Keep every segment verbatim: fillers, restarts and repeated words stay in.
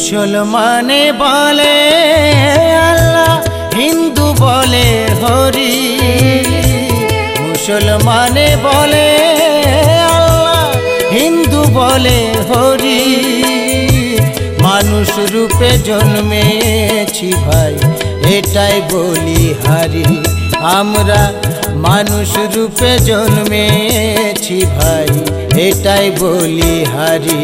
মুসলমানে বলে আল্লাহ, হিন্দু বলে হরি। মুসলমানে বলে আল্লাহ, হিন্দু বলে হরি। মানুষ রূপে জন্মেছি ভাই, এটাই বলি হারি। আমরা মানুষ রূপে জন্মেছি ভাই, এটাই বলি হারি।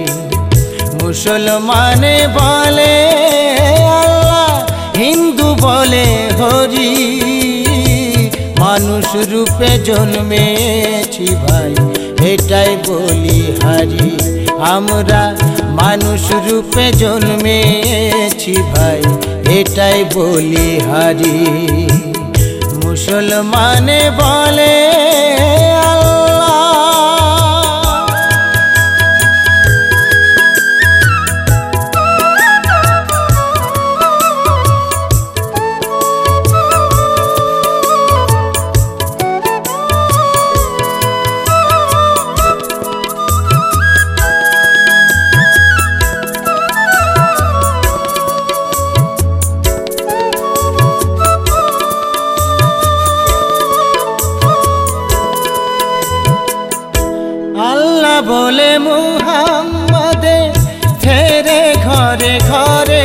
মুসলমানে বলে আল্লাহ, হিন্দু বলে হরি। মানুষ রূপে জন্মেছি ভাই, এটাই বলি হারি। আমরা মানুষ রূপে জন্মেছি ভাই, এটাই বলি হারি। মুসলমানে বলে আল্লাহ বলে মুহাম্মদে ফেরে ঘরে ঘরে।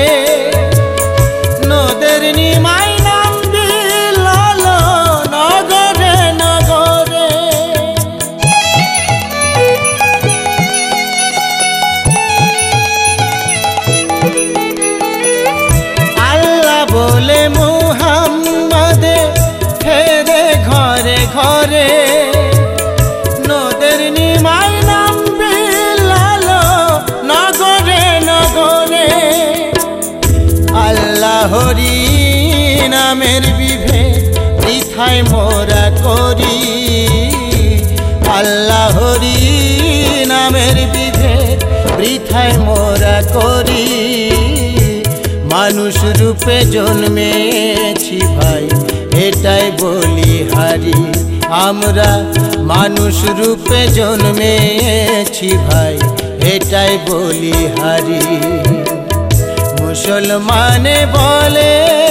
নদের নিমাই নাম বিলাল নগরে নগরে। আল্লাহ বলে মুহাম্মদে ফেরে ঘরে ঘরে। নদের নিমাই নাম বিলাল নগরে নগরে। আল্লাহরি নামের বিভেদ বৃথায় মোরা করি। আল্লাহরি নামের বিভেদ বৃথায় মোরা করি। মানুষ রূপে জন্মেছি ভাই, এটাই বলি হারি। আমরা মানুষ রূপে জন্মেছি ভাই, এটাই বলি হারি। মুসলমানে বলে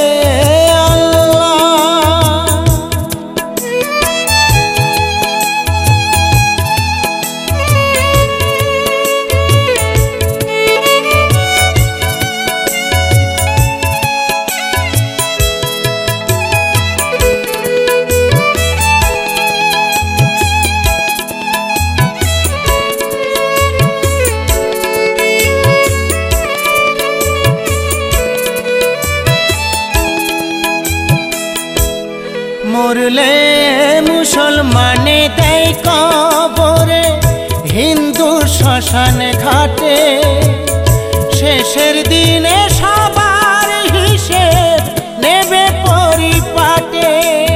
মরলে মুসলমানে দেয় কবরে, হিন্দু শ্মশান ঘাটে। শেষের দিনে সবার হিসেব নেবে পরিপাটে।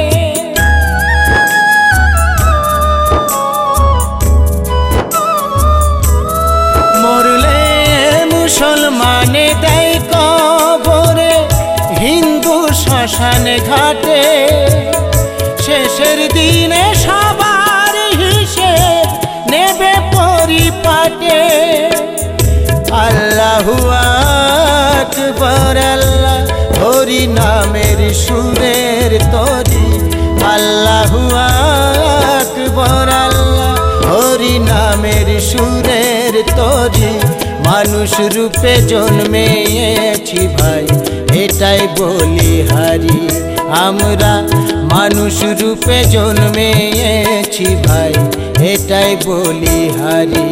মরলে মুসলমানে দেয় কবরে, হিন্দু শ্মশান ঘাটে। শেষের দিনে সবার হিসেব নেবে পরিপাটে। আল্লাহু আকবার আল্লাহ, হরি নামের সুরের তরি। আল্লাহু আকবার আল্লাহ, হরি নামের সুরের তরি। মানুষ রূপে জন্মেছি ভাই, এটাই বলি হারি। আমরা মানুষ রূপে জন্মেছি ভাই, এটাই বলি হারি।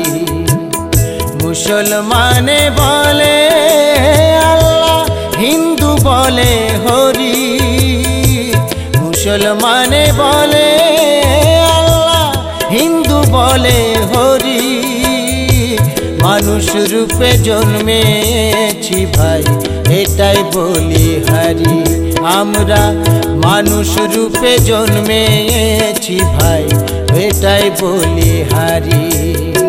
মুসলমানে বলে আল্লাহ, হিন্দু বলে হরি। মুসলমানে বলে আল্লাহ, হিন্দু বলে হরি। মানুষ রূপে জন্মেছি ভাই, এটাই বলি হারি। আমরা মানুষ রূপে জন্মেছি ভাই, এটাই বলি হারি।